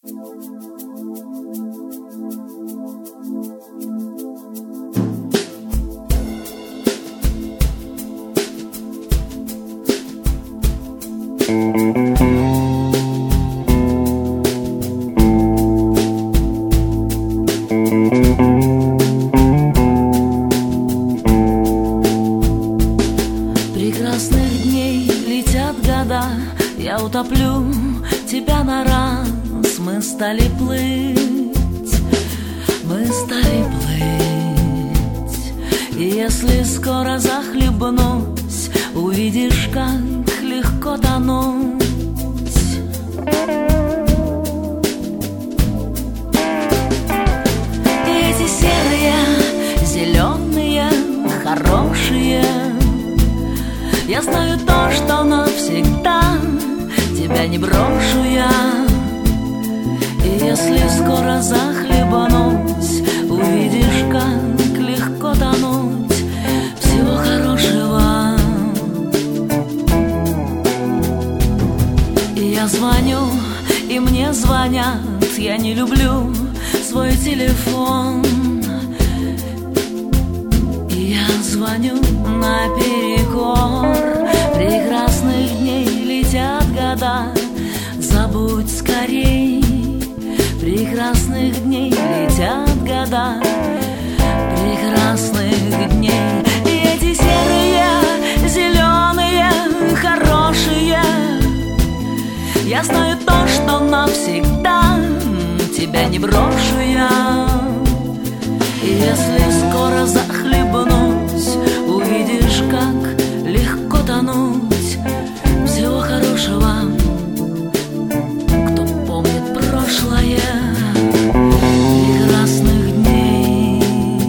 Прекрасных дней летят года, я утоплю тебя на раз. Мы стали плыть, мы стали плыть. И если скоро захлебнусь, увидишь, как легко тонуть. И эти серые, зеленые, хорошие, я знаю то, что навсегда тебя не брошу я. И если скоро захлебнусь, увидишь, как легко тонуть. Всего хорошего. И я звоню, и мне звонят. Я не люблю свой телефон. И я звоню наперекор. Прекрасных дней летят года, забудь скорей. Прекрасных дней летят года, прекрасных дней. И эти серые, зеленые, хорошие, я знаю то, что навсегда тебя не брошу я. И если скоро захлебнусь, увидишь, как легко тонуть. Всего хорошего, кто помнит прошлое, прекрасных дней.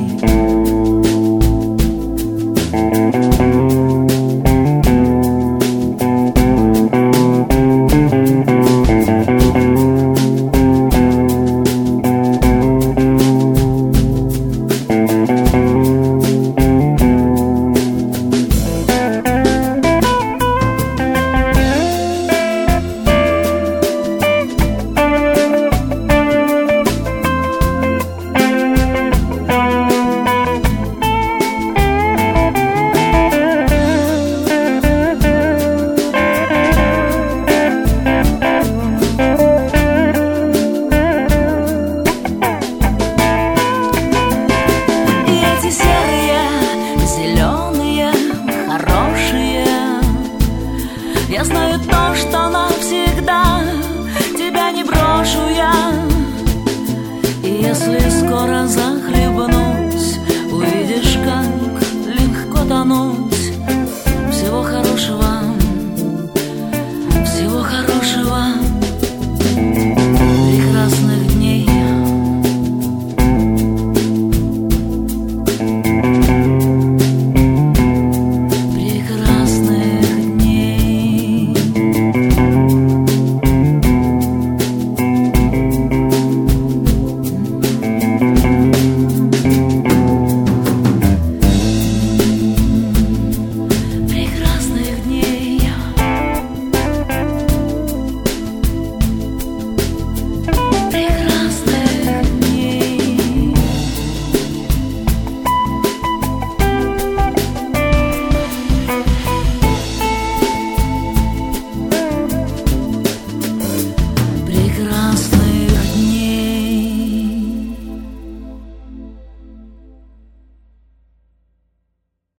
Я знаю то, что навсегда тебя не брошу я. И если скоро